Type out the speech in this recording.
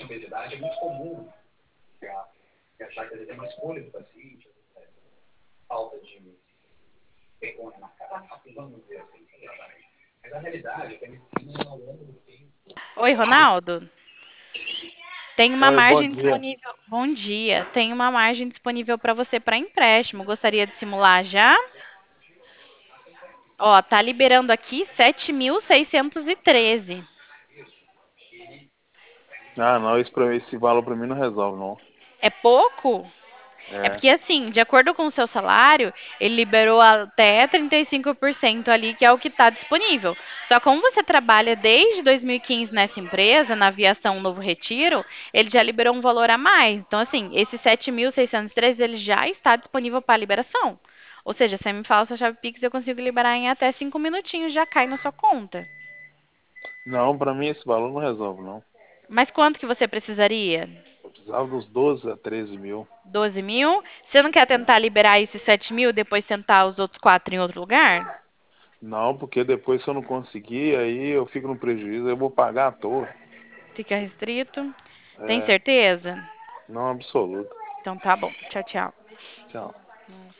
Oi, Ronaldo. Tem uma Oi, bom margem dia. disponível. Bom dia. Tem uma margem disponível para você para empréstimo. Gostaria de simular já? Ó, tá liberando aqui 7.613. Ah, não, esse valor pra mim não resolve, não. É pouco? É É. porque, assim, de acordo com o seu salário, ele liberou até 35% ali, que é o que está disponível. Só como você trabalha desde 2015 nessa empresa, na aviação Novo Retiro, ele já liberou um valor a mais. Então, assim, esse 7.613 ele já está disponível para liberação. Ou seja, você me fala sua chave Pix, eu consigo liberar em até 5 minutinhos, já cai na sua conta. Não, pra mim esse valor não resolve, não. Mas quanto que você precisaria? Eu precisava dos 12 a 13 mil. 12 mil? Você não quer tentar liberar esses 7 mil, depois tentar os outros 4 em outro lugar? Não, porque depois se eu não conseguir, aí eu fico no prejuízo, eu vou pagar à toa. Fica restrito. Tem É, certeza? não absoluto. Então tá bom. Tchau, tchau. Tchau.